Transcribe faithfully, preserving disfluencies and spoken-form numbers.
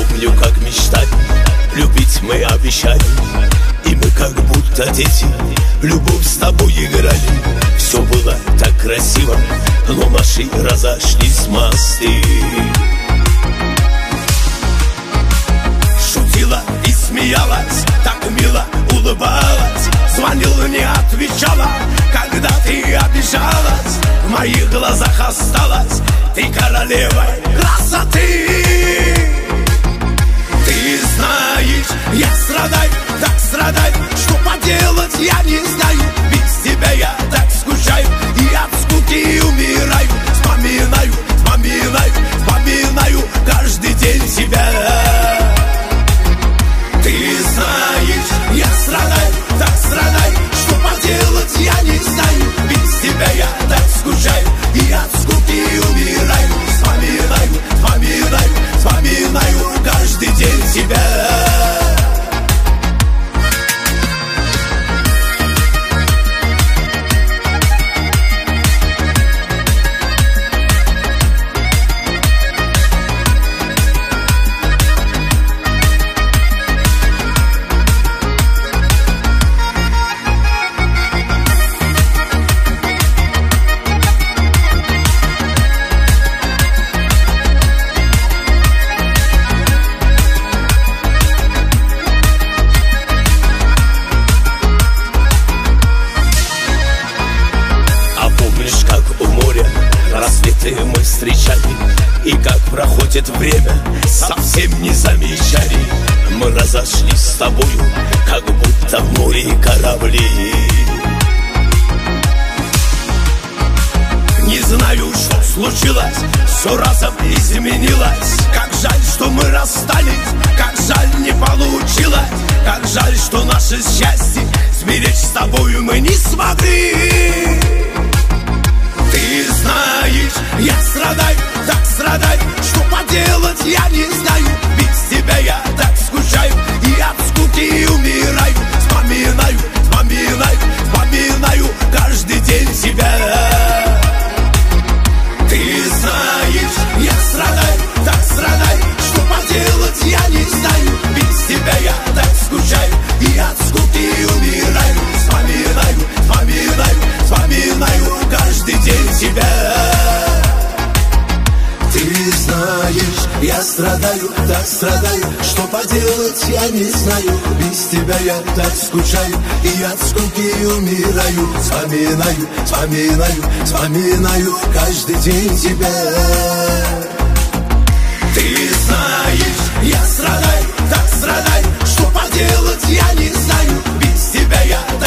помню, как мечтали, любить мы обещали, и мы как будто дети в любовь с тобой играли. Все было так красиво, но наши разошлись мосты. Шутила и смеялась, так мило улыбалась, звонила, не отвечала, когда ты обижалась. В моих глазах осталась ты королевой красоты. Ты знаешь, я страдаю, так страдаю, что поделать я не знаю. Без тебя я так скучаю и от скуки умираю. Вспоминаю, вспоминаю, вспоминаю каждый день тебя. Ты знаешь, я страдаю, так страдаю, что поделать я не знаю. Без тебя я так скучаю и от скуки умираю. Вспоминаю, вспоминаю, вспоминаю каждый день тебя. Мы встречали, и как проходит время, совсем не замечали. Мы разошлись с тобою, как будто в море корабли. Не знаю, что случилось, все разом изменилось. Как жаль, что мы расстались, как жаль, не получилось. Как жаль, что наше счастье сберечь с тобою мы не смогли. Ты знаешь, я страдаю, так страдаю, что поделать я не знаю. Без тебя я так скучаю и от скуки умираю. Вспоминаю, вспоминаю, вспоминаю каждый день тебя. Ты знаешь, я страдаю, так страдаю, что поделать я не знаю. Без тебя я так скучаю и от скуки умираю. Вспоминаю, вспоминаю, вспоминаю каждый день тебя. Ты знаешь, я страдаю, так страдаю, что поделать я не знаю. Без тебя я так скучаю и от скуки умираю. Вспоминаю, вспоминаю, вспоминаю каждый день тебя. Ты знаешь, я страдаю, так страдаю, что поделать я не знаю. Без тебя я